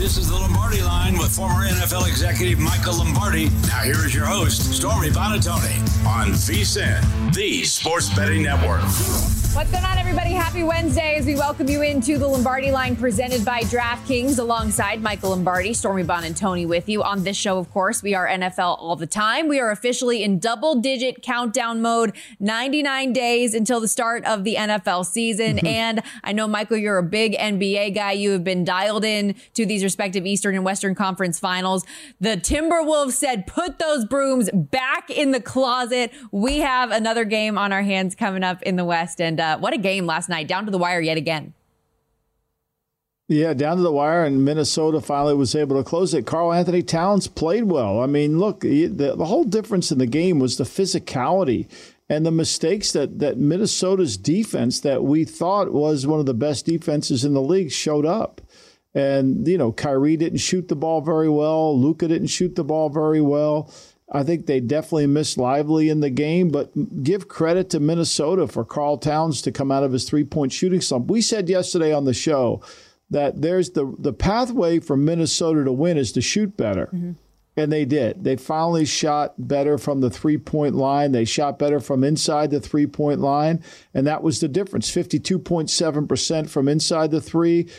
This is the Lombardi Line with former NFL executive Michael Lombardi. Now here is your host, Stormy Buonantony, on VSiN, the Sports Betting Network. What's going on, everybody? Happy Wednesday as we welcome you into the Lombardi Line presented by DraftKings alongside Michael Lombardi, Stormy Buonantony with you. On this show, of course, we are NFL all the time. We are officially in double-digit countdown mode, 99 days until the start of the NFL season. And I know, Michael, you're a big NBA guy. You have been dialed in to these respective Eastern and Western Conference finals. The Timberwolves said, put those brooms back in the closet. We have another game on our hands coming up in the West. And what a game last night, down to the wire yet again. Yeah, down to the wire, and Minnesota finally was able to close it. Karl-Anthony Towns played well. I mean, look, the whole difference in the game was the physicality and the mistakes that Minnesota's defense, that we thought was one of the best defenses in the league, showed up. And, you know, Kyrie didn't shoot the ball very well. Luka didn't shoot the ball very well. I think they definitely missed Lively in the game, but give credit to Minnesota for Karl Towns to come out of his three-point shooting slump. We said yesterday on the show that there's the pathway for Minnesota to win is to shoot better. Mm-hmm. And they did. They finally shot better from the three-point line. They shot better from inside the three-point line, and that was the difference. 52.7% from inside the three,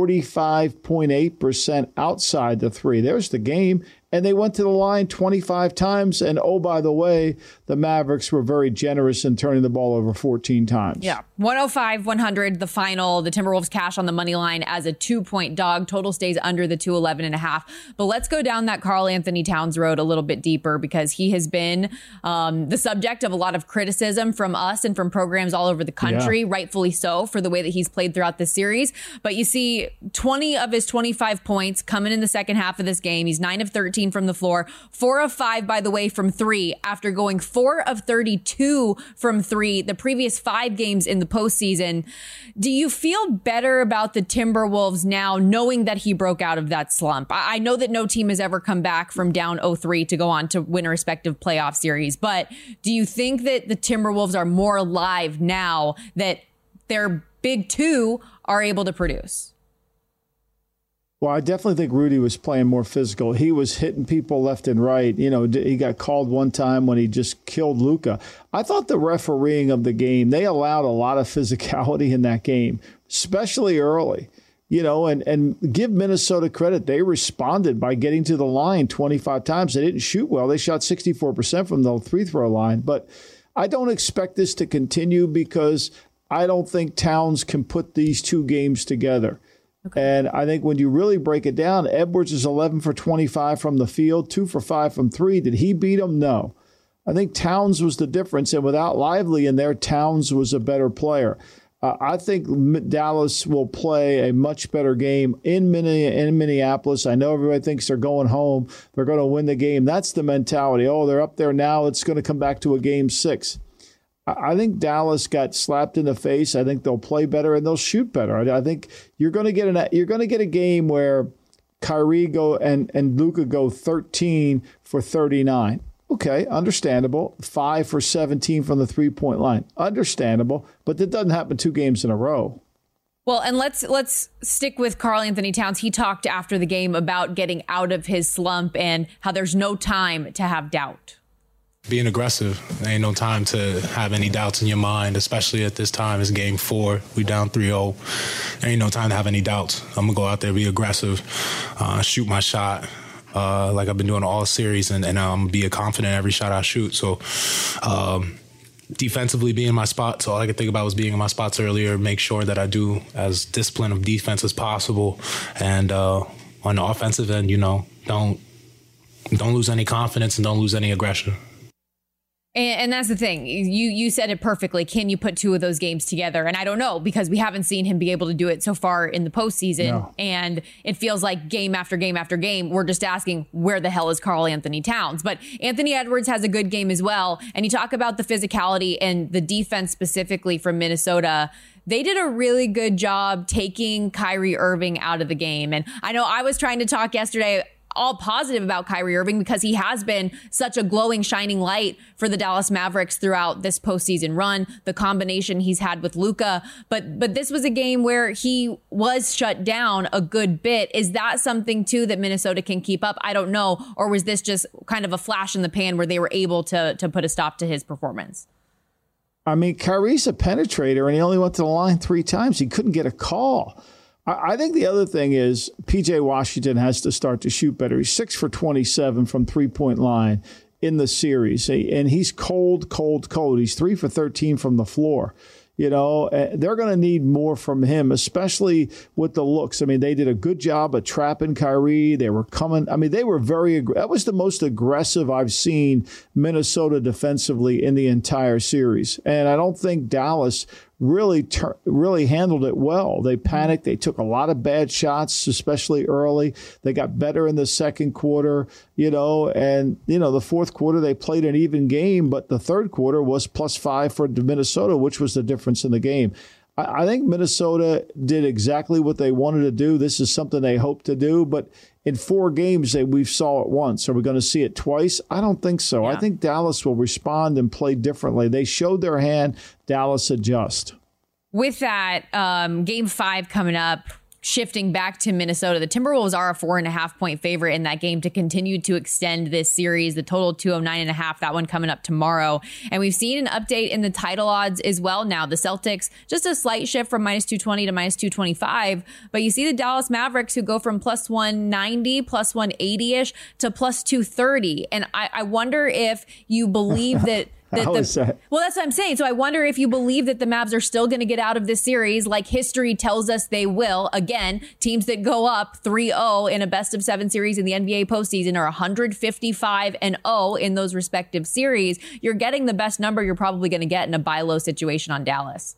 45.8% outside the three. There's the game. And they went to the line 25 times. And, oh, by the way, the Mavericks were very generous in turning the ball over 14 times. Yeah. 105-100, the final. The Timberwolves cash on the money line as a 2-point dog. Total stays under the 211.5. But let's go down that Karl-Anthony Towns road a little bit deeper, because he has been the subject of a lot of criticism from us and from programs all over the country, rightfully so, for the way that he's played throughout this series. But you see 20 of his 25 points coming in the second half of this game. He's 9 of 13 from the floor, 4 of 5, by the way, from three, after going 4 of 32 from three the previous 5 games in the postseason. Do you feel better about the Timberwolves now, knowing that he broke out of that slump? I know that no team has ever come back from down 0-3 to go on to win a respective playoff series, but do you think that the Timberwolves are more alive now that their big two are able to produce? Well, I definitely think Rudy was playing more physical. He was hitting people left and right. You know, he got called one time when he just killed Luka. I thought the refereeing of the game, they allowed a lot of physicality in that game, especially early. You know, and give Minnesota credit. They responded by getting to the line 25 times. They didn't shoot well. They shot 64% from the free throw line. But I don't expect this to continue, because I don't think Towns can put these two games together. Okay. And I think when you really break it down, Edwards is 11 for 25 from the field, 2 for 5 from three. Did he beat him? No. I think Towns was the difference. And without Lively in there, Towns was a better player. I think Dallas will play a much better game in Minneapolis. I know everybody thinks they're going home. They're going to win the game. That's the mentality. Oh, they're up there now. It's going to come back to a game 6. I think Dallas got slapped in the face. I think they'll play better and they'll shoot better. I think you're going to get a game where Kyrie and Luka go 13 for 39. Okay, understandable. 5 for 17 from the three-point line. Understandable, but that doesn't happen 2 games in a row. Well, and let's stick with Karl-Anthony Towns. He talked after the game about getting out of his slump and how there's no time to have doubt. Being aggressive. There ain't no time to have any doubts in your mind, especially at this time. It's game 4. We down 3-0. There ain't no time to have any doubts. I'm going to go out there, be aggressive, shoot my shot like I've been doing all series, and I'm going to be confident in every shot I shoot. So defensively, be in my spots. All I could think about was being in my spots earlier, make sure that I do as disciplined of defense as possible. And on the offensive end, you know, don't lose any confidence and don't lose any aggression. And that's the thing. You said it perfectly. Can you put 2 of those games together? And I don't know, because we haven't seen him be able to do it so far in the postseason. No. And it feels like game after game after game, we're just asking, where the hell is Karl-Anthony Towns? But Anthony Edwards has a good game as well. And you talk about the physicality and the defense specifically from Minnesota. They did a really good job taking Kyrie Irving out of the game. And I know I was trying to talk yesterday all positive about Kyrie Irving because he has been such a glowing, shining light for the Dallas Mavericks throughout this postseason run, the combination he's had with Luka. But this was a game where he was shut down a good bit. Is that something, too, that Minnesota can keep up? I don't know. Or was this just kind of a flash in the pan where they were able to put a stop to his performance? I mean, Kyrie's a penetrator, and he only went to the line 3 times. He couldn't get a call. I think the other thing is P.J. Washington has to start to shoot better. He's 6 for 27 from three-point line in the series, and he's cold. He's 3 for 13 from the floor. You know, they're going to need more from him, especially with the looks. I mean, they did a good job of trapping Kyrie. They were coming. I mean, they were that was the most aggressive I've seen Minnesota defensively in the entire series. And I don't think Dallas really handled it well. They panicked. They took a lot of bad shots, especially early. They got better in the second quarter, and, the fourth quarter they played an even game, but the third quarter was +5 for Minnesota, which was the difference in the game. I think Minnesota did exactly what they wanted to do. This is something they hope to do, but in 4 games we saw it once. Are we going to see it twice? I don't think so. Yeah. I think Dallas will respond and play differently. They showed their hand. Dallas adjust. With that, game 5 coming up, shifting back to Minnesota, the Timberwolves are a 4.5-point favorite in that game to continue to extend this series. The total 209.5, that one coming up tomorrow. And we've seen an update in the title odds as well now. The Celtics, just a slight shift from -220 to -225. But you see the Dallas Mavericks who go from +190, +180-ish to +230. And I wonder if you believe that... How is that? Well, that's what I'm saying. So I wonder if you believe that the Mavs are still going to get out of this series like history tells us they will. Again, teams that go up 3-0 in a best-of-7 series in the NBA postseason are 155-0 in those respective series. You're getting the best number you're probably going to get in a buy-low situation on Dallas.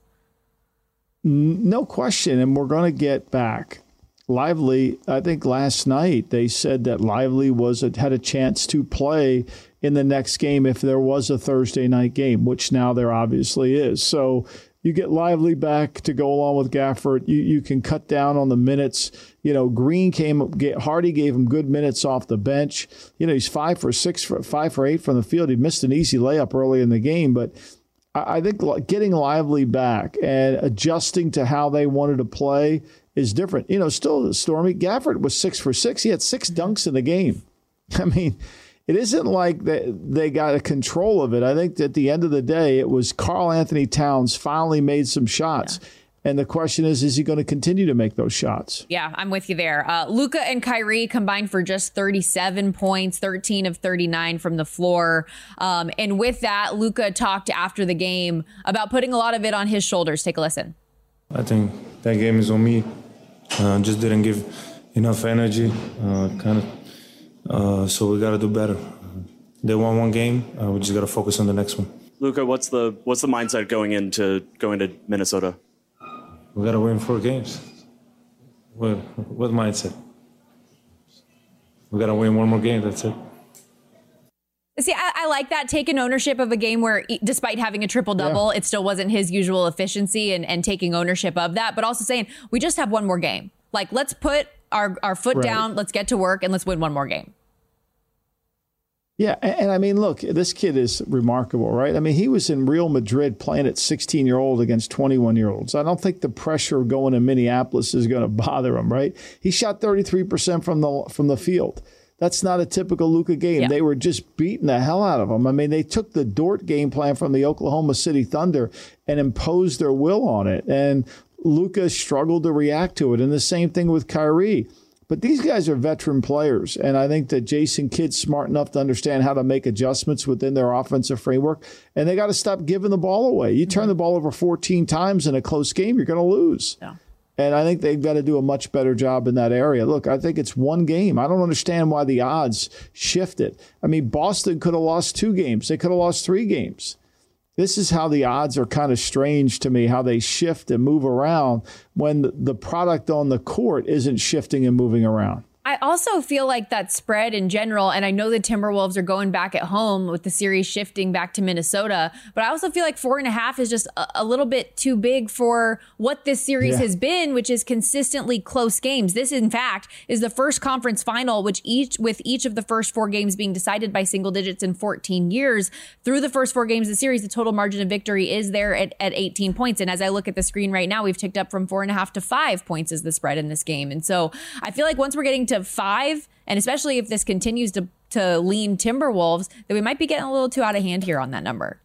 No question, and we're going to get back. Lively, I think last night they said that Lively had a chance to play in the next game if there was a Thursday night game, which now there obviously is. So you get Lively back to go along with Gafford. You can cut down on the minutes. Green Hardy gave him good minutes off the bench. He's 5 for 8 from the field. He missed an easy layup early in the game, but I think getting Lively back and adjusting to how they wanted to play is different. Still, Stormy, Gafford was 6 for 6. He had 6 dunks in the game. I mean, it isn't like they got a control of it. I think at the end of the day, it was Karl Anthony Towns finally made some shots. Yeah. And the question is he going to continue to make those shots? Yeah, I'm with you there. Luka and Kyrie combined for just 37 points, 13 of 39 from the floor. And with that, Luka talked after the game about putting a lot of it on his shoulders. Take a listen. I think that game is on me. Just didn't give enough energy, so we got to do better. They won one game. We just got to focus on the next one. Luka, what's the mindset going into Minnesota? We got to win 4 games. What mindset? We got to win one more game. That's it. See, I like that, taking ownership of a game where, despite having a triple-double, it still wasn't his usual efficiency and taking ownership of that, but also saying, we just have one more game. Like, let's put our foot down, let's get to work, and let's win one more game. Yeah, and I mean, look, this kid is remarkable, right? I mean, he was in Real Madrid playing at 16-year-old against 21-year-olds. I don't think the pressure of going to Minneapolis is going to bother him, right? He shot 33% from the field. That's not a typical Luka game. Yeah. They were just beating the hell out of him. I mean, they took the Dort game plan from the Oklahoma City Thunder and imposed their will on it. And Luka struggled to react to it. And the same thing with Kyrie. But these guys are veteran players. And I think that Jason Kidd's smart enough to understand how to make adjustments within their offensive framework. And they got to stop giving the ball away. You turn the ball over 14 times in a close game, you're going to lose. Yeah. And I think they've got to do a much better job in that area. Look, I think it's one game. I don't understand why the odds shifted. I mean, Boston could have lost 2 games. They could have lost 3 games. This is how the odds are kind of strange to me, how they shift and move around when the product on the court isn't shifting and moving around. I also feel like that spread in general, and I know the Timberwolves are going back at home with the series shifting back to Minnesota, but I also feel like 4.5 is just a little bit too big for what this series has been, which is consistently close games. This, in fact, is the first conference final, with each of the first 4 games being decided by single digits in 14 years. Through the first 4 games of the series, the total margin of victory is there at 18 points. And as I look at the screen right now, we've ticked up from 4.5 to 5 points as the spread in this game. And so I feel like once we're getting to 5, and especially if this continues to lean Timberwolves, that we might be getting a little too out of hand here on that number.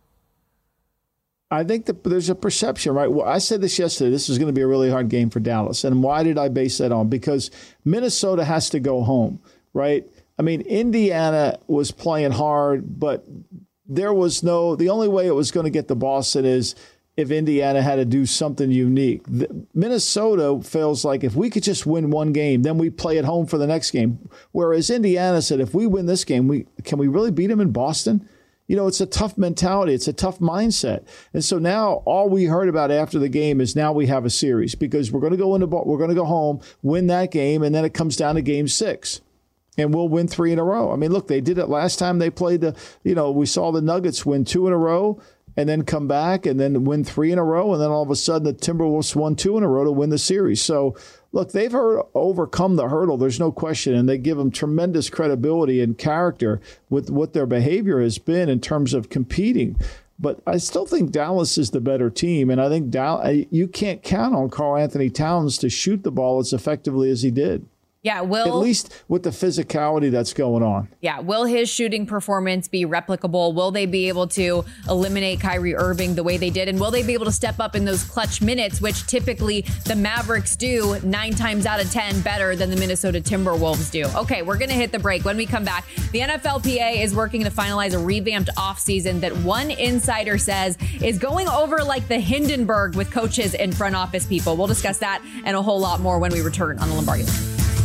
I think that there's a perception, right? Well, I said this yesterday. This is going to be a really hard game for Dallas. And why did I base that on? Because Minnesota has to go home, right? I mean, Indiana was playing hard, but the only way it was going to get to Boston is if Indiana had to do something unique. Minnesota feels like if we could just win one game, then we play at home for the next game. Whereas Indiana said, if we win this game, can we really beat them in Boston? You know, it's a tough mentality. It's a tough mindset. And so now all we heard about after the game is now we have a series because we're going to go home, win that game, and then it comes down to game 6. And we'll win 3 in a row. I mean, look, they did it last time they played we saw the Nuggets win 2 in a row and then come back and then win 3 in a row. And then all of a sudden the Timberwolves won 2 in a row to win the series. So, look, they've overcome the hurdle. There's no question. And they give them tremendous credibility and character with what their behavior has been in terms of competing. But I still think Dallas is the better team. And I think you can't count on Karl Anthony Towns to shoot the ball as effectively as he did. Yeah, at least with the physicality that's going on. Yeah, will his shooting performance be replicable? Will they be able to eliminate Kyrie Irving the way they did? And will they be able to step up in those clutch minutes, which typically the Mavericks do 9 times out of 10 better than the Minnesota Timberwolves do? Okay, we're going to hit the break. When we come back, the NFLPA is working to finalize a revamped offseason that one insider says is going over like the Hindenburg with coaches and front office people. We'll discuss that and a whole lot more when we return on the Lombardi Line.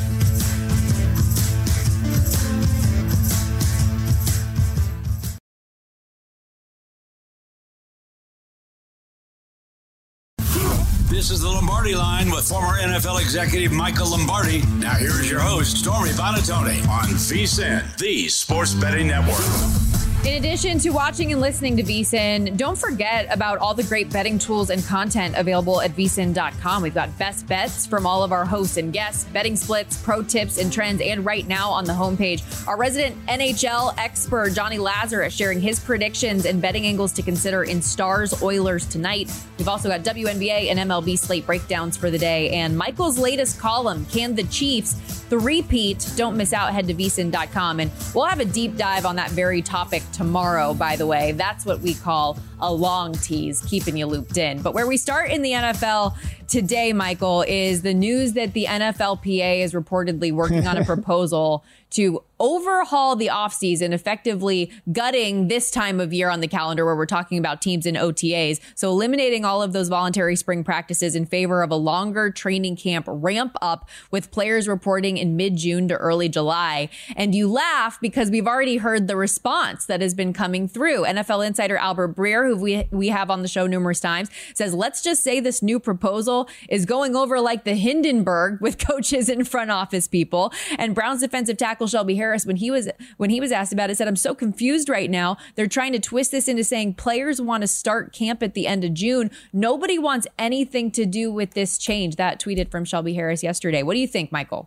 This is the Lombardi Line with former NFL executive Michael Lombardi. Now here is your host, Stormy Buonantony, on VSiN, the Sports Betting Network. In addition to watching and listening to VSiN, don't forget about all the great betting tools and content available at VSiN.com. We've got best bets from all of our hosts and guests, betting splits, pro tips and trends, and right now on the homepage, our resident NHL expert, Johnny Lazarus, sharing his predictions and betting angles to consider in Stars Oilers tonight. We've also got WNBA and MLB slate breakdowns for the day, and Michael's latest column, Can the Chiefs repeat? Don't miss out. Head to VSiN.com, and we'll have a deep dive on that very topic tomorrow, by the way. That's what we call a long tease, keeping you looped in. But where we start in the NFL today, Michael, is the news that the NFLPA is reportedly working on a proposal to overhaul the offseason, effectively gutting this time of year on the calendar where we're talking about teams and OTAs. So eliminating all of those voluntary spring practices in favor of a longer training camp ramp up with players reporting in mid-June to early July. And you laugh because we've already heard the response that has been coming through. NFL insider Albert Breer, who we have on the show numerous times, says, let's just say this new proposal is going over like the Hindenburg with coaches and front office people. And Browns defensive tackle Shelby Harris, when he was asked about it, said, I'm so confused right now. They're trying to twist this into saying players want to start camp at the end of June. Nobody wants anything to do with this change. That tweeted from Shelby Harris yesterday. What do you think, Michael?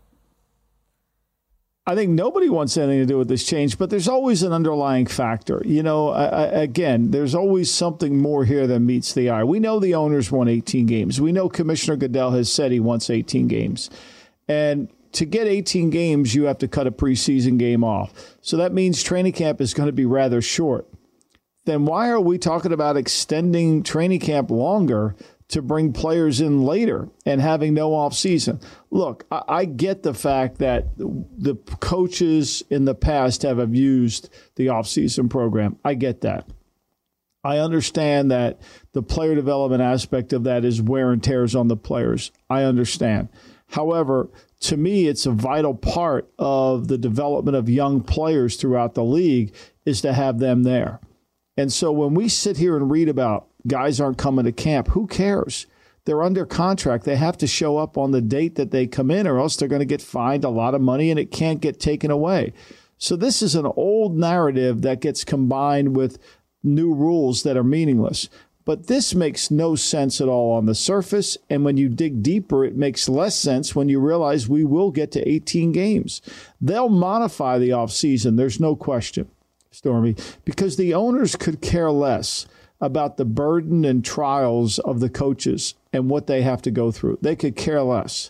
I think nobody wants anything to do with this change, but there's always an underlying factor. You know, again, there's always something more here than meets the eye. We know the owners want 18 games. We know Commissioner Goodell has said he wants 18 games. And to get 18 games, you have to cut a preseason game off. So that means training camp is going to be rather short. Then why are we talking about extending training camp longer to bring players in later and having no off season? Look, I get the fact that the coaches in the past have abused the off season program. I get that. I understand that the player development aspect of that is wear and tears on the players. I understand. However, to me, it's a vital part of the development of young players throughout the league is to have them there. And so when we sit here and read about guys aren't coming to camp, who cares? They're under contract. They have to show up on the date that they come in, or else they're going to get fined a lot of money and it can't get taken away. So this is an old narrative that gets combined with new rules that are meaningless. But this makes no sense at all on the surface. And when you dig deeper, it makes less sense when you realize we will get to 18 games. They'll modify the offseason. There's no question, Stormy, because the owners could care less about the burden and trials of the coaches and what they have to go through. They could care less,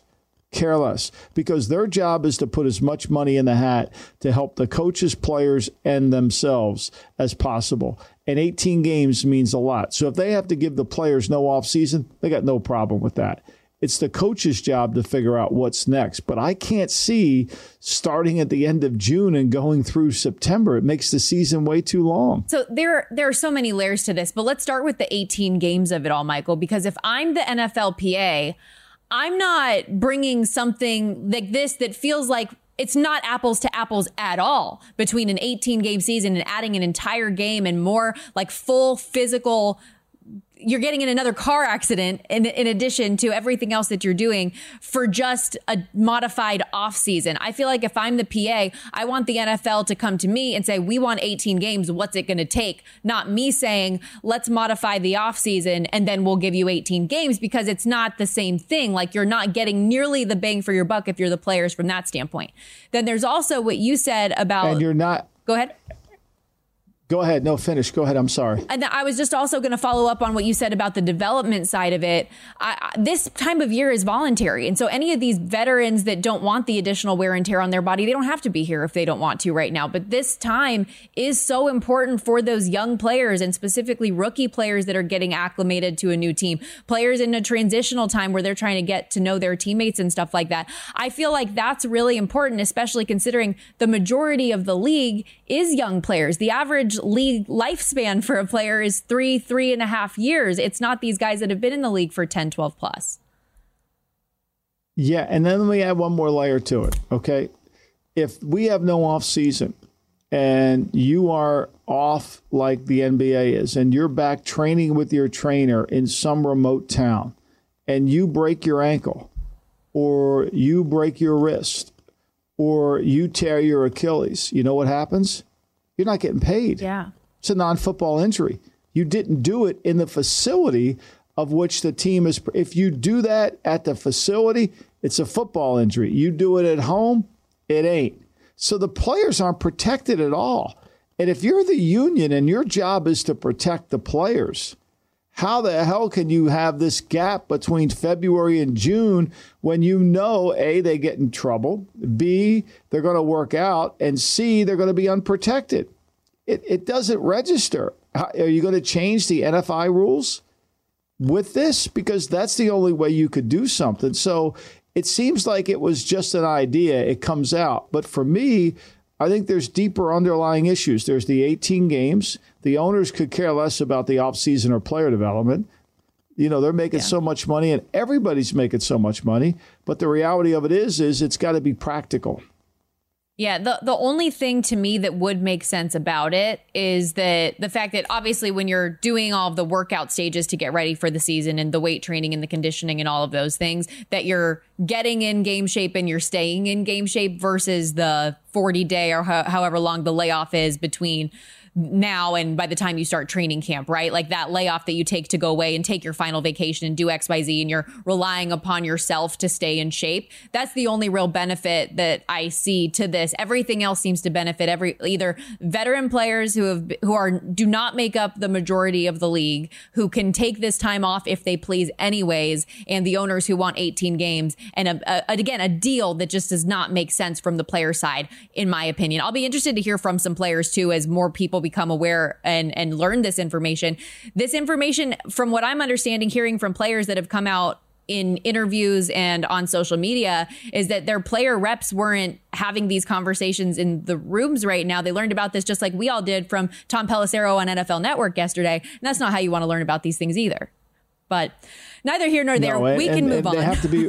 because their job is to put as much money in the hat to help the coaches, players, and themselves as possible. And 18 games means a lot. So if they have to give the players no offseason, they got no problem with that. It's the coach's job to figure out what's next. But I can't see starting at the end of June and going through September. It makes the season way too long. So there are so many layers to this. But let's start with the 18 games of it all, Michael, because if I'm the NFLPA, I'm not bringing something like this that feels like it's not apples to apples at all between an 18-game season and adding an entire game and more like full physical. You're getting in another car accident in addition to everything else that you're doing for just a modified off season. I feel like if I'm the PA, I want the NFL to come to me and say, we want 18 games. What's it going to take? Not me saying, let's modify the off season and then we'll give you 18 games, because it's not the same thing. Like, you're not getting nearly the bang for your buck if you're the players from that standpoint. Then there's also what you said about. And you're not. Go ahead. Go ahead. No, finish. Go ahead. I'm sorry. And I was just also going to follow up on what you said about the development side of it. This time of year is voluntary. And so any of these veterans that don't want the additional wear and tear on their body, they don't have to be here if they don't want to right now. But this time is so important for those young players, and specifically rookie players that are getting acclimated to a new team, players in a transitional time where they're trying to get to know their teammates and stuff like that. I feel like that's really important, especially considering the majority of the league is young players. The average league lifespan for a player is 3.5 years. It's not these guys that have been in the league for 10, 12 plus. Yeah. And then let me add one more layer to it. Okay. If we have no off season and you are off like the NBA is, and you're back training with your trainer in some remote town, and you break your ankle or you break your wrist or you tear your Achilles, you know what happens? You're not getting paid. Yeah. It's a non-football injury. You didn't do it in the facility of which the team is. If you do that at the facility, it's a football injury. You do it at home, it ain't. So the players aren't protected at all. And if you're the union and your job is to protect the players, how the hell can you have this gap between February and June when you know, A, they get in trouble, B, they're going to work out, and C, they're going to be unprotected? It doesn't register. Are you going to change the NFI rules with this? Because that's the only way you could do something. So it seems like it was just an idea. It comes out. But for me, I think there's deeper underlying issues. There's the 18 games. The owners could care less about the offseason or player development. You know, they're making so much money and everybody's making so much money. But the reality of it is it's got to be practical. Yeah, the only thing to me that would make sense about it is that the fact that obviously when you're doing all of the workout stages to get ready for the season and the weight training and the conditioning and all of those things, that you're getting in game shape and you're staying in game shape versus the 40-day or however long the layoff is between now and by the time you start training camp, right? Like that layoff that you take to go away and take your final vacation and do XYZ, and you're relying upon yourself to stay in shape. That's the only real benefit that I see to this. Everything else seems to benefit either veteran players who do not make up the majority of the league, who can take this time off if they please anyways, and the owners who want 18 games, and again, a deal that just does not make sense from the player side, in my opinion. I'll be interested to hear from some players too, as more people become aware and learn this information. This information, from what I'm understanding, hearing from players that have come out in interviews and on social media, is that their player reps weren't having these conversations in the rooms right now. They learned about this just like we all did from Tom Pelissero on NFL Network yesterday. And that's not how you want to learn about these things either. But neither here nor there. We can move on. They have to be.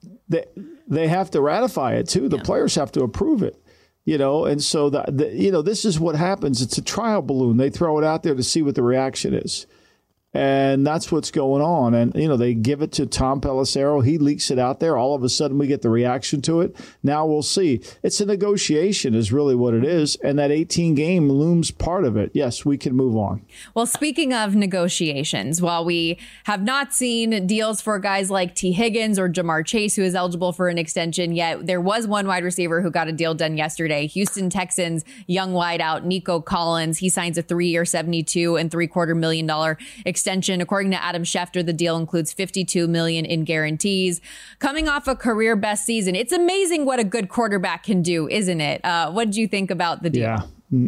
They have to ratify it too. The players have to approve it. You know, and so this is what happens. It's a trial balloon. They throw it out there to see what the reaction is. And that's what's going on. And, they give it to Tom Pelissero. He leaks it out there. All of a sudden, we get the reaction to it. Now we'll see. It's a negotiation is really what it is. And that 18 game looms part of it. Yes, we can move on. Well, speaking of negotiations, while we have not seen deals for guys like T. Higgins or Jamar Chase, who is eligible for an extension yet, there was one wide receiver who got a deal done yesterday. Houston Texans young wideout Nico Collins. He signs a 3-year, $72.75 million extension. According to Adam Schefter, the deal includes $52 million in guarantees. Coming off a career best season, it's amazing what a good quarterback can do, isn't it? What did you think about the deal? Yeah.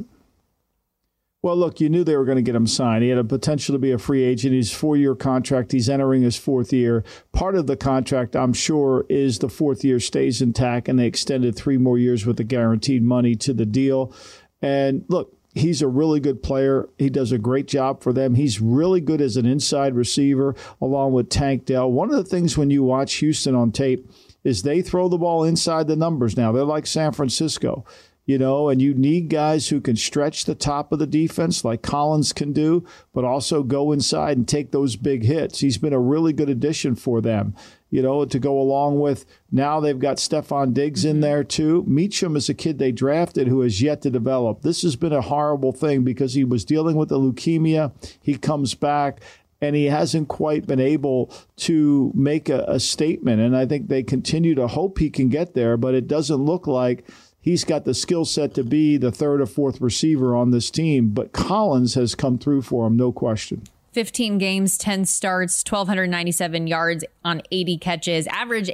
Well, look, you knew they were going to get him signed. He had a potential to be a free agent. He's 4-year contract. He's entering his 4th year. Part of the contract, I'm sure, is the 4th year stays intact, and they extended 3 more years with the guaranteed money to the deal. And look, he's a really good player. He does a great job for them. He's really good as an inside receiver, along with Tank Dell. One of the things when you watch Houston on tape is they throw the ball inside the numbers now. They're like San Francisco. And you need guys who can stretch the top of the defense like Collins can do, but also go inside and take those big hits. He's been a really good addition for them, to go along with now they've got Stephon Diggs in there too. Meacham is a kid they drafted who has yet to develop. This has been a horrible thing because he was dealing with the leukemia. He comes back and he hasn't quite been able to make a statement. And I think they continue to hope he can get there, but it doesn't look like he's got the skill set to be the 3rd or 4th receiver on this team, but Collins has come through for him, no question. 15 games, 10 starts, 1,297 yards on 80 catches, average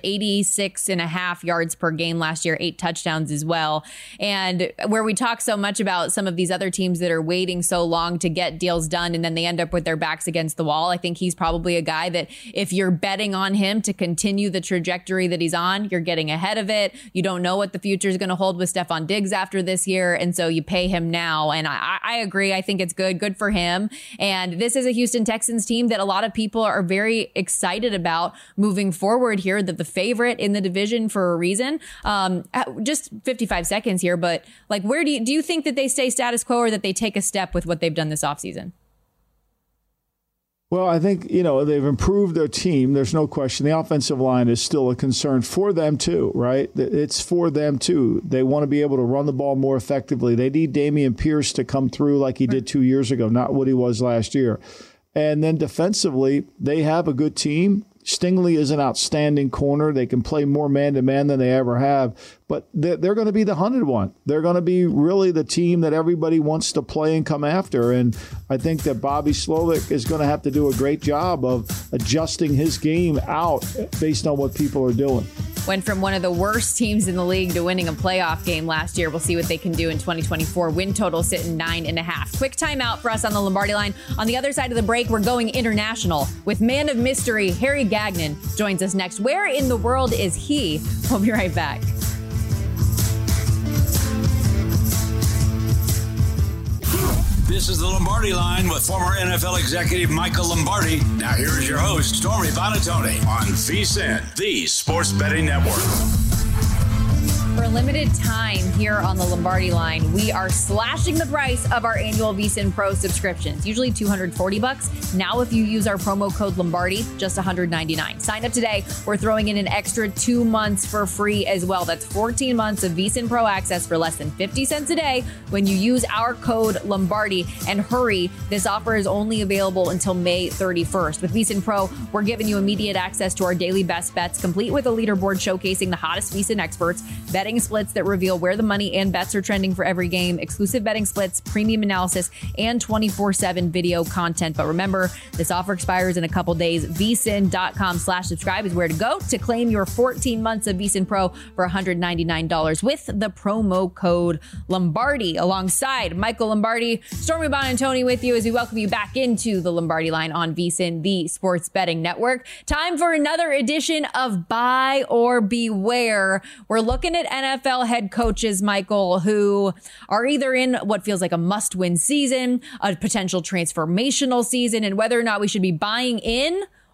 86.5 yards per game last year, 8 touchdowns as well. And where we talk so much about some of these other teams that are waiting so long to get deals done and then they end up with their backs against the wall, I think he's probably a guy that if you're betting on him to continue the trajectory that he's on, you're getting ahead of it. You don't know what the future is going to hold with Stephon Diggs after this year. And so you pay him now. And I agree. I think it's good for him. And this is a Houston Texans team that a lot of people are very excited about moving forward here, that the favorite in the division for a reason. Just 55 seconds here, but like, where do you think that they stay status quo or that they take a step with what they've done this offseason? Well, I think, they've improved their team. There's no question. The offensive line is still a concern for them, too, right? It's for them, too. They want to be able to run the ball more effectively. They need Dameon Pierce to come through like he did 2 years ago, not what he was last year. And then defensively, they have a good team. Stingley is an outstanding corner. They can play more man-to-man than they ever have. But they're going to be the hunted one. They're going to be really the team that everybody wants to play and come after. And I think that Bobby Slovic is going to have to do a great job of adjusting his game out based on what people are doing. Went from one of the worst teams in the league to winning a playoff game last year. We'll see what they can do in 2024. Win total sitting 9.5. Quick timeout for us on the Lombardi line. On the other side of the break, we're going international with man of mystery, Harry Gagnon joins us next. Where in the world is he? We'll be right back. This is the Lombardi Line with former NFL executive Michael Lombardi. Now here is your host, Stormy Buonantony, on VSiN, the Sports Betting Network. For a limited time here on the Lombardi Line, we are slashing the price of our annual VSiN Pro subscriptions, usually $240. Now, if you use our promo code Lombardi, just $199. Sign up today. We're throwing in an extra 2 months for free as well. That's 14 months of VSiN Pro access for less than 50 cents a day when you use our code Lombardi. And hurry, this offer is only available until May 31st. With VSiN Pro, we're giving you immediate access to our daily best bets, complete with a leaderboard showcasing the hottest VSiN experts, betting splits that reveal where the money and bets are trending for every game, exclusive betting splits, premium analysis, and 24/7 video content. But remember, this offer expires in a couple days. VSiN.com/subscribe is where to go to claim your 14 months of VSiN Pro for $199 with the promo code Lombardi. Alongside Michael Lombardi, Stormy Buonantony with you as we welcome you back into the Lombardi Line on VSiN, the Sports Betting Network. Time for another edition of Buy or Beware. We're looking at NFL head coaches, Michael, who are either in what feels like a must-win season, a potential transformational season, and whether or not we should be buying in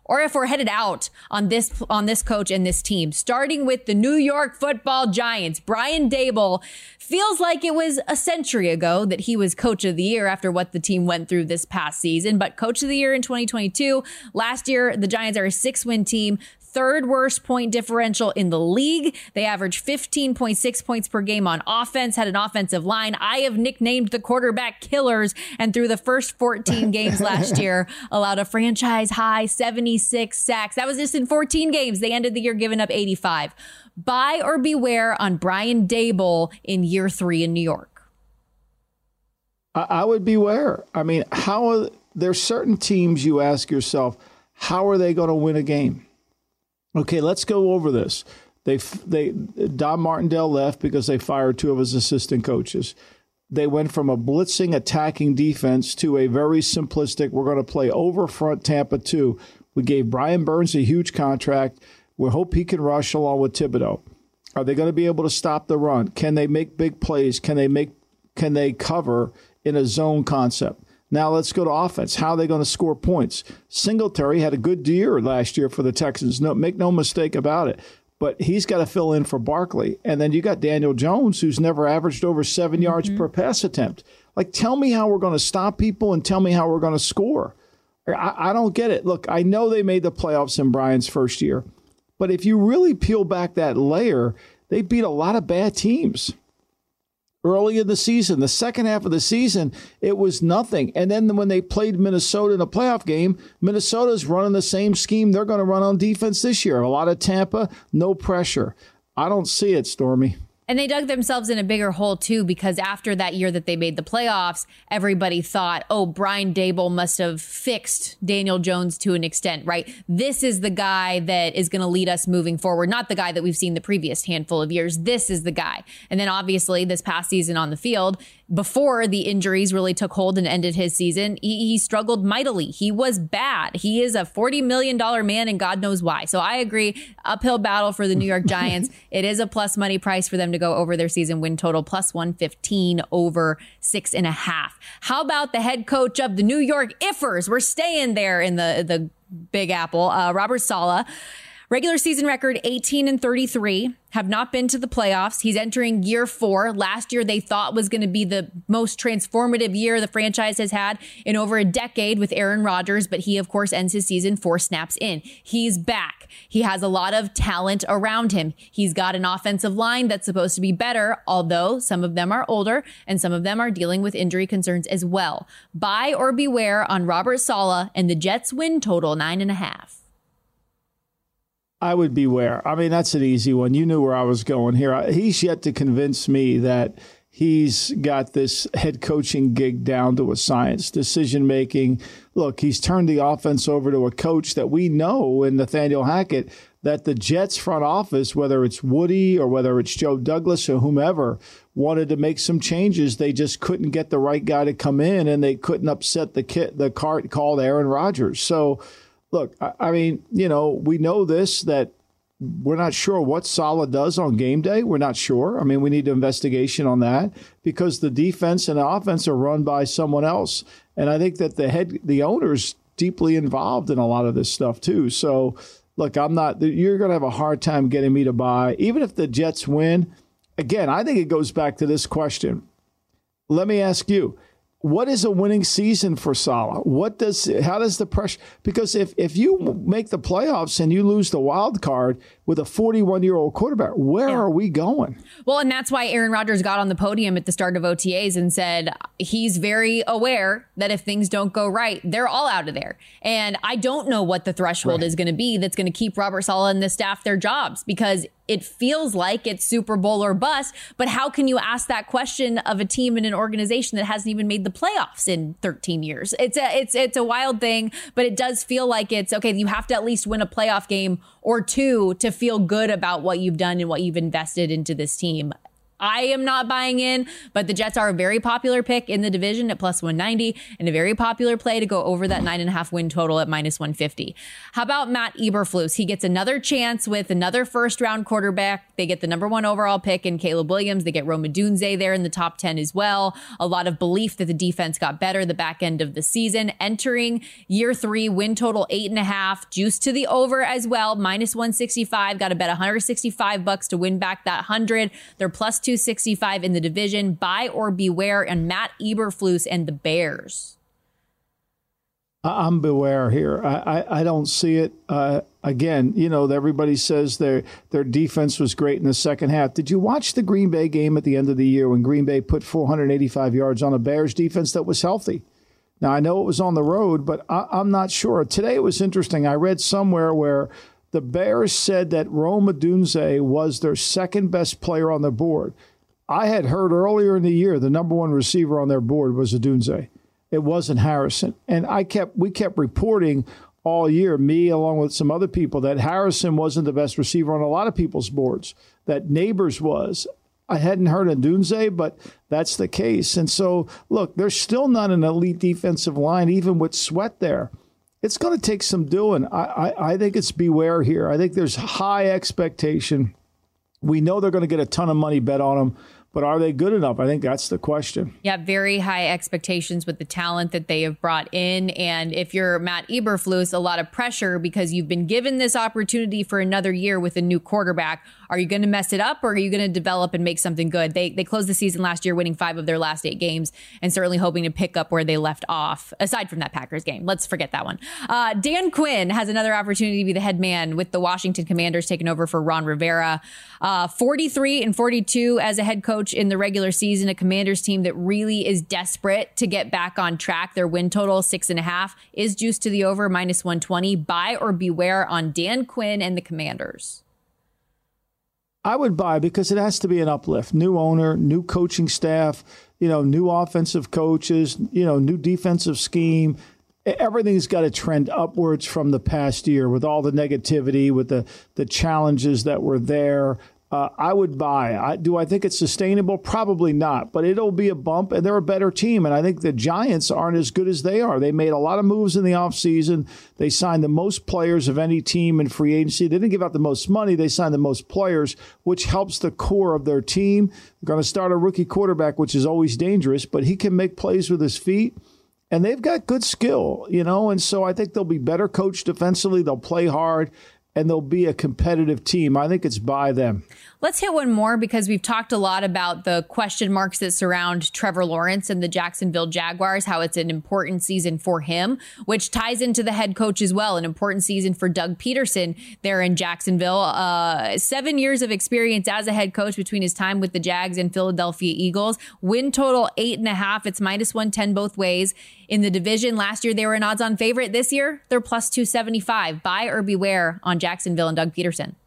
or if we're headed out on this coach and this team, starting with the New York Football Giants. Brian Daboll, feels like it was a century ago that he was coach of the year after what the team went through this past season, but coach of the year in 2022. Last year, the Giants are a 6-win team. Third worst point differential in the league. They averaged 15.6 points per game on offense, had an offensive line I have nicknamed the quarterback killers, and through the first 14 games last year, allowed a franchise high 76 sacks. That was just in 14 games. They ended the year giving up 85. Buy or beware on Brian Daboll in year 3 in New York. I would beware. I mean, there's certain teams you ask yourself, how are they going to win a game? Okay, let's go over this. Don Martindale left because they fired 2 of his assistant coaches. They went from a blitzing, attacking defense to a very simplistic, we're going to play over front Tampa 2. We gave Brian Burns a huge contract. We hope he can rush along with Thibodeau. Are they going to be able to stop the run? Can they make big plays? Can they cover in a zone concept? Now let's go to offense. How are they going to score points? Singletary had a good year last year for the Texans. No, make no mistake about it. But he's got to fill in for Barkley. And then you got Daniel Jones, who's never averaged over 7 yards per pass attempt. Like, tell me how we're going to stop people and tell me how we're going to score. I don't get it. Look, I know they made the playoffs in Brian's first year. But if you really peel back that layer, they beat a lot of bad teams early in the season. The second half of the season, it was nothing. And then when they played Minnesota in a playoff game, Minnesota's running the same scheme they're going to run on defense this year. A lot of Tampa, no pressure. I don't see it, Stormy. And they dug themselves in a bigger hole, too, because after that year that they made the playoffs, everybody thought, oh, Brian Daboll must have fixed Daniel Jones to an extent, right? This is the guy that is going to lead us moving forward, not the guy that we've seen the previous handful of years. This is the guy. And then obviously this past season on the field, before the injuries really took hold and ended his season, he struggled mightily. He was bad. He is a $40 million man, and God knows why. So I agree. Uphill battle for the New York Giants. It is a plus money price for them to go over their season win total, plus 115 over 6.5. How about the head coach of the New York Ifers? We're staying there in the Big Apple. Robert Saleh. Regular season record 18-33, have not been to the playoffs. He's entering year 4. Last year they thought was going to be the most transformative year the franchise has had in over a decade with Aaron Rodgers, but he of course ends his season 4 snaps in. He's back. He has a lot of talent around him. He's got an offensive line that's supposed to be better, although some of them are older and some of them are dealing with injury concerns as well. Buy or beware on Robert Saleh and the Jets win total 9.5. I would beware. I mean, that's an easy one. You knew where I was going here. He's yet to convince me that he's got this head coaching gig down to a science. Decision making. Look, he's turned the offense over to a coach that we know in Nathaniel Hackett, that the Jets front office, whether it's Woody or whether it's Joe Douglas or whomever, wanted to make some changes. They just couldn't get the right guy to come in, and they couldn't upset the cart called Aaron Rodgers. So, look, I mean, you know, we know this, that we're not sure what Saleh does on game day. We're not sure. I mean, we need an investigation on that because the defense and the offense are run by someone else. And I think that the owner's deeply involved in a lot of this stuff too. So, look, you're going to have a hard time getting me to buy. Even if the Jets win, again, I think it goes back to this question. Let me ask you. What is a winning season for Saleh? How does the pressure? Because if you make the playoffs and you lose the wild card with a 41-year-old quarterback, where are we going? Well, and that's why Aaron Rodgers got on the podium at the start of OTAs and said he's very aware that if things don't go right, they're all out of there. And I don't know what the threshold is going to be that's going to keep Robert Saleh and the staff their jobs, because it feels like it's Super Bowl or bust. But how can you ask that question of a team and an organization that hasn't even made the playoffs in 13 years? It's a wild thing, but it does feel like it's okay. You have to at least win a playoff game or two to feel good about what you've done and what you've invested into this team. I am not buying in, but the Jets are a very popular pick in the division at plus 190 and a very popular play to go over that 9.5 win total at minus 150. How about Matt Eberflus? He gets another chance with another first round quarterback. They get the number 1 overall pick in Caleb Williams. They get Rome Odunze there in the top 10 as well. A lot of belief that the defense got better the back end of the season. Entering year 3, win total 8.5, juice to the over as well, minus 165. Got to bet $165 to win back that 100. They're plus 265 in the division. Buy or beware and Matt Eberflus and the Bears. I'm beware here. I don't see it. Again, everybody says their defense was great in the second half. Did you watch the Green Bay game at the end of the year when Green Bay put 485 yards on a Bears defense that was healthy? Now, I know it was on the road, but I'm not sure. Today it was interesting. I read somewhere where the Bears said that Rome Odunze was their second best player on the board. I had heard earlier in the year the number 1 receiver on their board was Odunze. It wasn't Harrison. And we kept reporting all year, me along with some other people, that Harrison wasn't the best receiver on a lot of people's boards, that Neighbors was. I hadn't heard of Odunze, but that's the case. And so, look, there's still not an elite defensive line, even with Sweat there. It's going to take some doing. I think it's beware here. I think there's high expectation. We know they're going to get a ton of money bet on them, but are they good enough? I think that's the question. Yeah, very high expectations with the talent that they have brought in. And if you're Matt Eberflus, a lot of pressure because you've been given this opportunity for another year with a new quarterback. Are you going to mess it up or are you going to develop and make something good? They closed the season last year winning 5 of their last 8 games and certainly hoping to pick up where they left off, aside from that Packers game. Let's forget that one. Dan Quinn has another opportunity to be the head man with the Washington Commanders taking over for Ron Rivera. 43-42 as a head coach in the regular season, a Commanders team that really is desperate to get back on track. Their win total 6.5 is juiced to the over, minus 120. Buy or beware on Dan Quinn and the Commanders. I would buy because it has to be an uplift. New owner, new coaching staff, new offensive coaches, new defensive scheme. Everything's got to trend upwards from the past year with all the negativity, with the challenges that were there. I would buy. Do I think it's sustainable? Probably not, but it'll be a bump, and they're a better team. And I think the Giants aren't as good as they are. They made a lot of moves in the offseason. They signed the most players of any team in free agency. They didn't give out the most money. They signed the most players, which helps the core of their team. They're going to start a rookie quarterback, which is always dangerous, but he can make plays with his feet. And they've got good skill, and so I think they'll be better coached defensively. They'll play hard, and they'll be a competitive team. I think it's by them. Let's hit one more because we've talked a lot about the question marks that surround Trevor Lawrence and the Jacksonville Jaguars, how it's an important season for him, which ties into the head coach as well. An important season for Doug Peterson there in Jacksonville. 7 years of experience as a head coach between his time with the Jags and Philadelphia Eagles. Win total 8.5. It's minus 110 both ways. In the division last year, they were an odds-on favorite. This year, they're plus 275. Buy or beware on Jacksonville and Doug Peterson.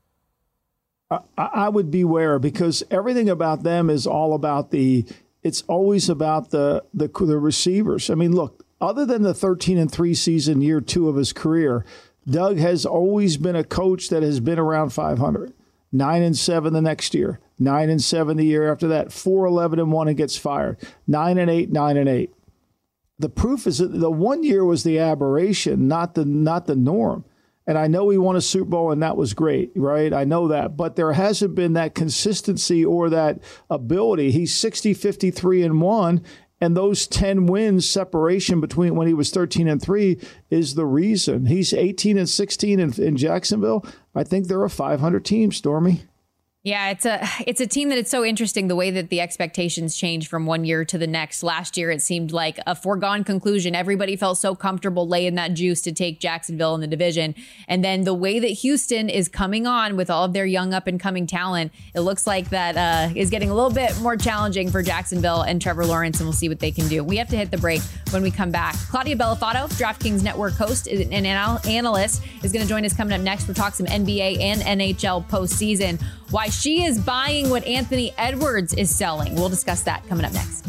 I would beware because everything about them is all about it's always about the receivers. I mean, look, other than the 13-3 season, year 2 of his career, Doug has always been a coach that has been around 500. 9-7 the next year, 9-7 the year after that, 4-11-1 and gets fired, 9-8, 9-8. The proof is that the 1 year was the aberration, not the norm. And I know he won a Super Bowl, and that was great, right? I know that. But there hasn't been that consistency or that ability. He's 60-53-1, and those 10 wins separation between when he was 13-3 is the reason. He's 18-16 in Jacksonville. I think they're a 500 team, Stormy. Yeah, it's a team that it's so interesting the way that the expectations change from one year to the next. Last year, it seemed like a foregone conclusion. Everybody felt so comfortable laying that juice to take Jacksonville in the division. And then the way that Houston is coming on with all of their young up and coming talent, it looks like that is getting a little bit more challenging for Jacksonville and Trevor Lawrence, and we'll see what they can do. We have to hit the break. When we come back, Claudia Bellafato, DraftKings Network host and analyst, is going to join us coming up next. We'll talk some NBA and NHL postseason. Why she is buying what Anthony Edwards is selling. We'll discuss that coming up next.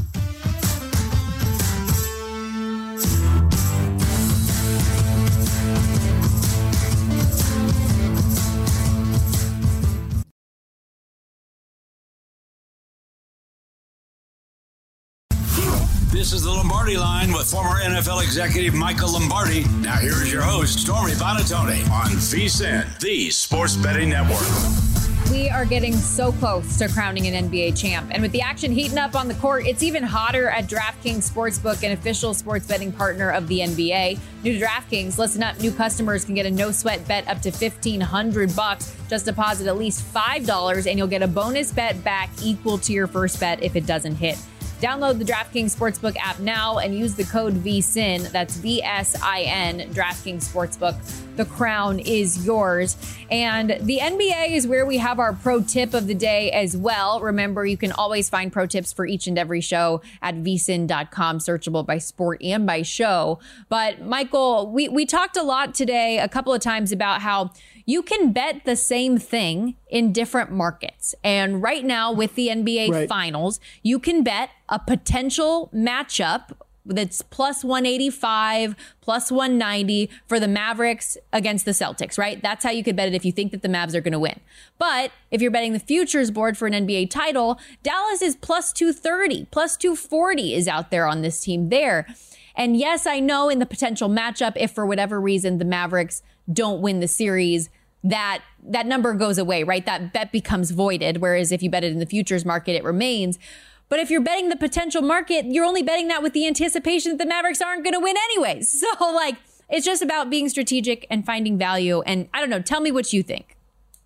This is the Lombardi Line with former NFL executive Michael Lombardi. Now here is your host, Stormy Buonantony, on VSiN, the Sports Betting Network. We are getting so close to crowning an NBA champ. And with the action heating up on the court, it's even hotter at DraftKings Sportsbook, an official sports betting partner of the NBA. New to DraftKings, listen up. New customers can get a no-sweat bet up to $1,500. Just deposit at least $5 and you'll get a bonus bet back equal to your first bet if it doesn't hit. Download the DraftKings Sportsbook app now and use the code VSIN. That's VSIN, DraftKings Sportsbook. The crown is yours. And the NBA is where we have our pro tip of the day as well. Remember, you can always find pro tips for each and every show at vsin.com, searchable by sport and by show. But Michael, we talked a lot today, a couple of times, about how you can bet the same thing in different markets. And right now with the NBA Finals, you can bet a potential matchup that's plus 185, plus 190 for the Mavericks against the Celtics, right? That's how you could bet it if you think that the Mavs are going to win. But if you're betting the futures board for an NBA title, Dallas is plus 230, plus 240 is out there on this team there. And yes, I know in the potential matchup, if for whatever reason the Mavericks don't win the series, that number goes away, right? That bet becomes voided. Whereas if you bet it in the futures market, it remains. But if you're betting the potential market, you're only betting that with the anticipation that the Mavericks aren't going to win anyways. So it's just about being strategic and finding value. And I don't know, tell me what you think.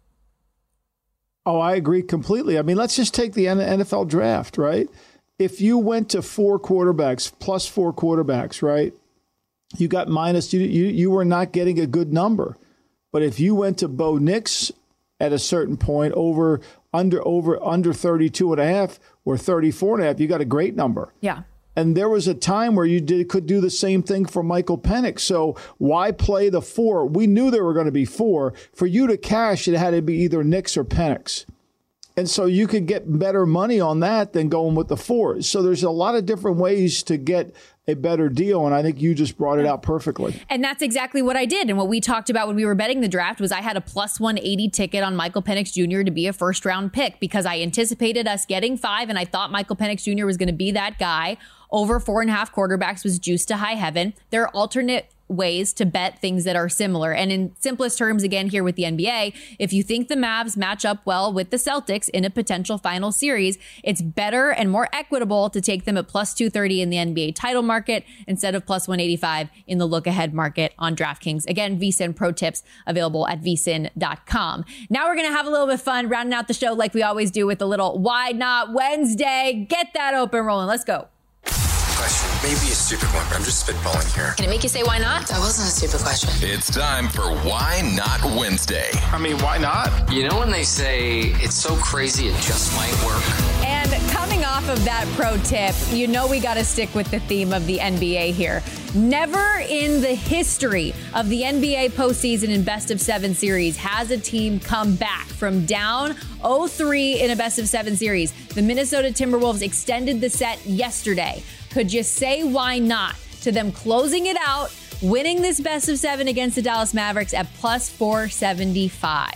Oh, I agree completely. I mean, let's just take the NFL draft, right? If you went to four quarterbacks, plus four quarterbacks, right? You got minus, you were not getting a good number. But if you went to Bo Nix at a certain point under 32 and a half or 34 and a half, you got a great number. Yeah. And there was a time where you could do the same thing for Michael Penix. So why play the four? We knew there were going to be four. For you to cash, it had to be either Nix or Penix. And so you could get better money on that than going with the four. So there's a lot of different ways to get a better deal. And I think you just brought it out perfectly. And that's exactly what I did. And what we talked about when we were betting the draft was I had a plus 180 ticket on Michael Penix Jr. to be a first round pick because I anticipated us getting 5. And I thought Michael Penix Jr. was going to be that guy. Over 4.5 quarterbacks was juiced to high heaven. There are alternate ways to bet things that are similar. And in simplest terms, again, here with the NBA, if you think the Mavs match up well with the Celtics in a potential final series, it's better and more equitable to take them at plus 230 in the NBA title market instead of plus 185 in the look ahead market on DraftKings. Again, VSiN pro tips available at vsin.com. Now we're going to have a little bit of fun rounding out the show like we always do with a little Why Not Wednesday. Get that open rolling. Let's go. Question. Maybe a stupid one, but I'm just spitballing here. Can it make you say why not? That wasn't a stupid question. It's time for Why Not Wednesday. I mean, why not? You know when they say it's so crazy it just might work? And coming off of that pro tip, you know we got to stick with the theme of the NBA here. Never in the history of the NBA postseason and best of 7 series has a team come back from down 0-3 in a best of 7 series. The Minnesota Timberwolves extended the set yesterday. Could you say why not to them closing it out, winning this best of 7 against the Dallas Mavericks at plus 475?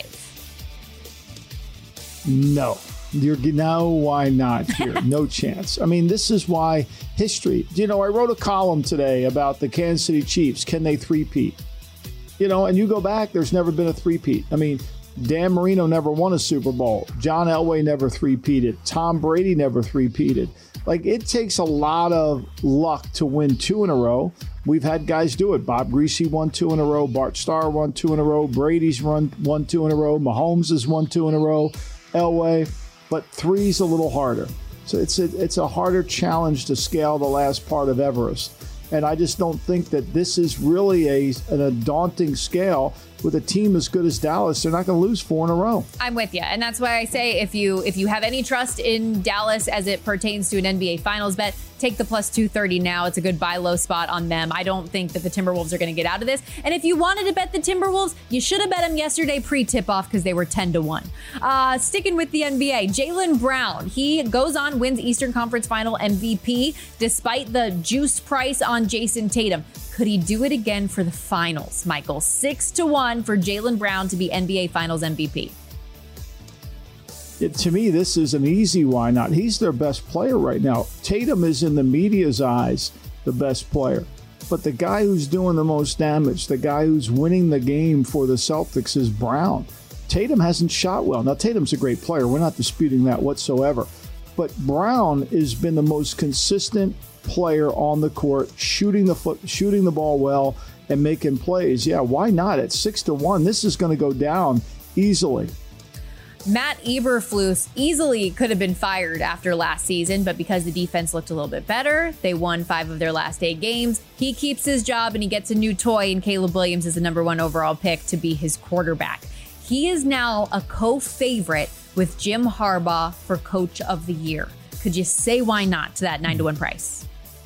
No. Why not here? No chance. I mean, this is why history. You know, I wrote a column today about the Kansas City Chiefs. Can they three-peat? You know, and you go back, there's never been a three-peat. I mean, Dan Marino never won a Super Bowl. John Elway never three-peated. Tom Brady never three-peated. Like, it takes a lot of luck to win 2 in a row. We've had guys do it. Bob Greasy won 2 in a row. Bart Starr won 2 in a row. Brady's won 2 in a row. Mahomes has won 2 in a row. Elway. But 3's a little harder. So it's a harder challenge to scale the last part of Everest. And I just don't think that this is really a daunting scale. With a team as good as Dallas, they're not going to lose 4 in a row. I'm with you. And that's why I say if you have any trust in Dallas as it pertains to an NBA Finals bet, take the plus 230 now. It's a good buy low spot on them. I don't think that the Timberwolves are going to get out of this. And if you wanted to bet the Timberwolves, you should have bet them yesterday pre-tip-off because they were 10-1. Sticking with the NBA, Jaylen Brown, he goes on, wins Eastern Conference Final MVP despite the juice price on Jason Tatum. Could he do it again for the finals, Michael? 6-1 for Jaylen Brown to be NBA Finals MVP. To me, this is an easy why not. He's their best player right now. Tatum is, in the media's eyes, the best player. But the guy who's doing the most damage, the guy who's winning the game for the Celtics is Brown. Tatum hasn't shot well. Now, Tatum's a great player. We're not disputing that whatsoever. But Brown has been the most consistent player on the court, shooting the ball well and making plays. Yeah, why not? At 6-1, this is going to go down easily. Matt Eberflus easily could have been fired after last season, but because the defense looked a little bit better, they won 5 of their last 8 games. He keeps his job and he gets a new toy, and Caleb Williams is the number 1 overall pick to be his quarterback. He is now a co-favorite with Jim Harbaugh for Coach of the Year. Could you say why not to that 9-1 price?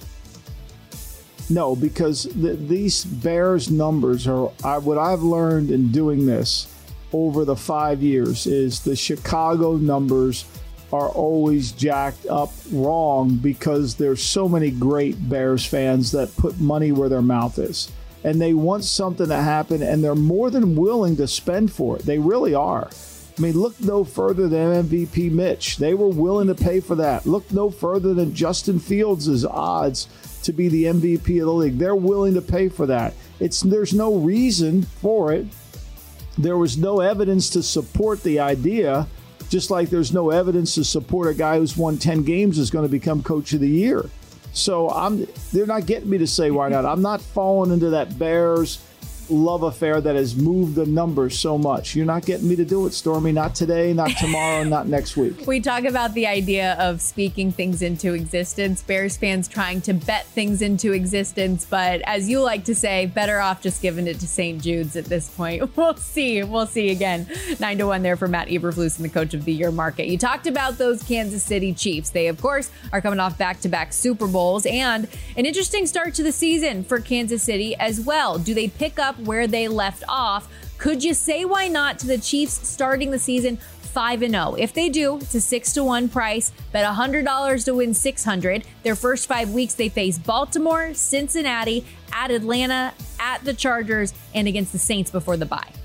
No, because these Bears numbers are what I've learned in doing this over the 5 years is the Chicago numbers are always jacked up wrong because there's so many great Bears fans that put money where their mouth is. And they want something to happen, and they're more than willing to spend for it. They really are. I mean, look no further than MVP Mitch. They were willing to pay for that. Look no further than Justin Fields' odds to be the MVP of the league. They're willing to pay for that. There's no reason for it. There was no evidence to support the idea, just like there's no evidence to support a guy who's won 10 games is going to become Coach of the Year. So they're not getting me to say why not. I'm not falling into that Bears love affair that has moved the numbers so much. You're not getting me to do it, Stormy. Not today, not tomorrow, not next week. We talk about the idea of speaking things into existence, Bears fans trying to bet things into existence, but as you like to say, better off just giving it to St. Jude's at this point. We'll see again. 9-1 there for Matt Eberflus in the Coach of the Year market. You talked about those Kansas City Chiefs. They, of course, are coming off back-to-back Super Bowls and an interesting start to the season for Kansas City as well. Do they pick up where they left off? Could you say why not to the Chiefs starting the season 5-0? If they do, it's a 6-1 price. Bet $100 to win $600. Their first 5 weeks, they face Baltimore, Cincinnati, at Atlanta, at the Chargers, and against the Saints before the bye.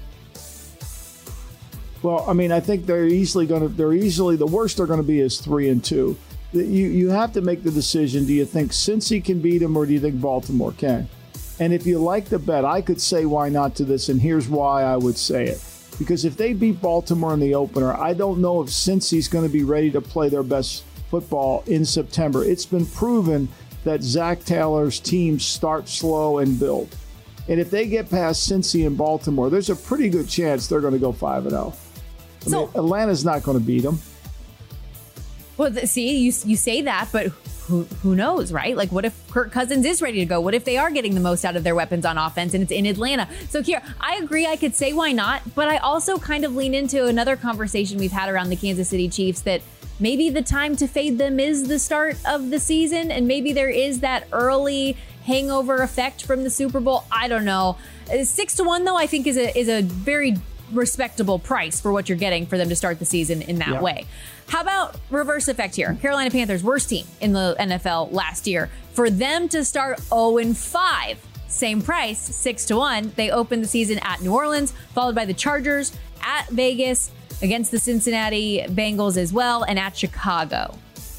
Well, I mean, I think the worst they're going to be is 3-2. You have to make the decision. Do you think Cincy can beat them, or do you think Baltimore can? And if you like the bet, I could say why not to this, and here's why I would say it. Because if they beat Baltimore in the opener, I don't know if Cincy's going to be ready to play their best football in September. It's been proven that Zach Taylor's teams start slow and build. And if they get past Cincy and Baltimore, there's a pretty good chance they're going to go 5-0. I mean, Atlanta's not going to beat them. Well, see, you say that, but who knows, right? Like, what if Kirk Cousins is ready to go? What if they are getting the most out of their weapons on offense and it's in Atlanta? So here, I agree, I could say why not, but I also kind of lean into another conversation we've had around the Kansas City Chiefs that maybe the time to fade them is the start of the season, and maybe there is that early hangover effect from the Super Bowl. I don't know. 6-1 though, I think is a very respectable price for what you're getting for them to start the season in that way. How about reverse effect here? Carolina Panthers, worst team in the NFL last year. For them to start 0-5, same price, 6-1. They opened the season at New Orleans, followed by the Chargers, at Vegas, against the Cincinnati Bengals as well, and at Chicago.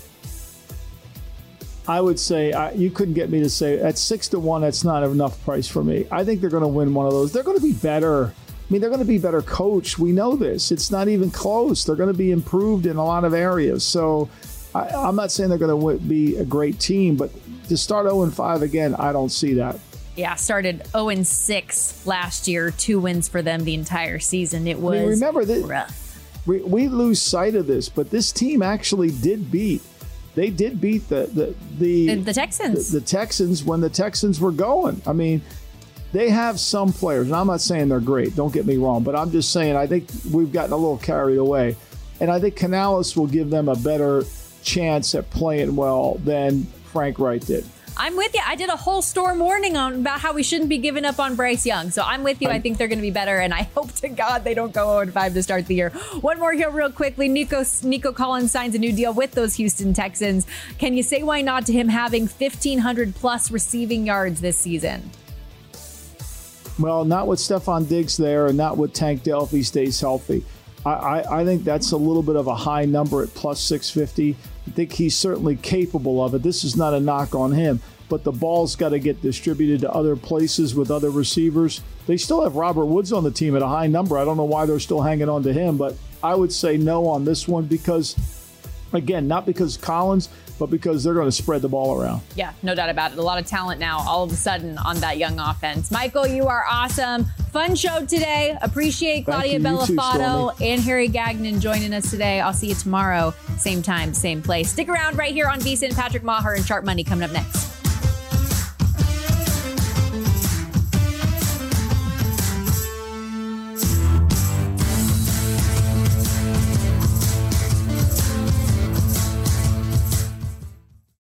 I would say you couldn't get me to say at 6-1, that's not enough price for me. I think they're going to win one of those. They're going to be better. I mean, they're going to be better coached. We know this. It's not even close. They're going to be improved in a lot of areas. So I'm not saying they're going to be a great team, but to start 0-5 again, I don't see that. Yeah, started 0-6 last year, 2 wins for them the entire season. It was remember that rough. We lose sight of this, but this team actually did beat. They did beat the Texans. The Texans when the Texans were going. I mean, they have some players, and I'm not saying they're great, don't get me wrong, but I'm just saying I think we've gotten a little carried away. And I think Canales will give them a better chance at playing well than Frank Reich did. I'm with you. I did a whole storm warning about how we shouldn't be giving up on Bryce Young. So I'm with you. I think they're going to be better, and I hope to God they don't go 0-5 to start the year. One more here real quickly. Nico Collins signs a new deal with those Houston Texans. Can you say why not to him having 1,500-plus receiving yards this season? Well, not with Stephon Diggs there and not with Tank Dell if he stays healthy. I think that's a little bit of a high number at plus 650. I think he's certainly capable of it. This is not a knock on him, but the ball's got to get distributed to other places with other receivers. They still have Robert Woods on the team at a high number. I don't know why they're still hanging on to him, but I would say no on this one because, again, not because Collins, but because they're going to spread the ball around. Yeah, no doubt about it. A lot of talent now all of a sudden on that young offense. Michael, you are awesome. Fun show today. Appreciate Claudia Bellafato and Harry Gagnon joining us today. I'll see you tomorrow, same time, same place. Stick around right here on VSiN. Patrick Maher and Sharp Money coming up next.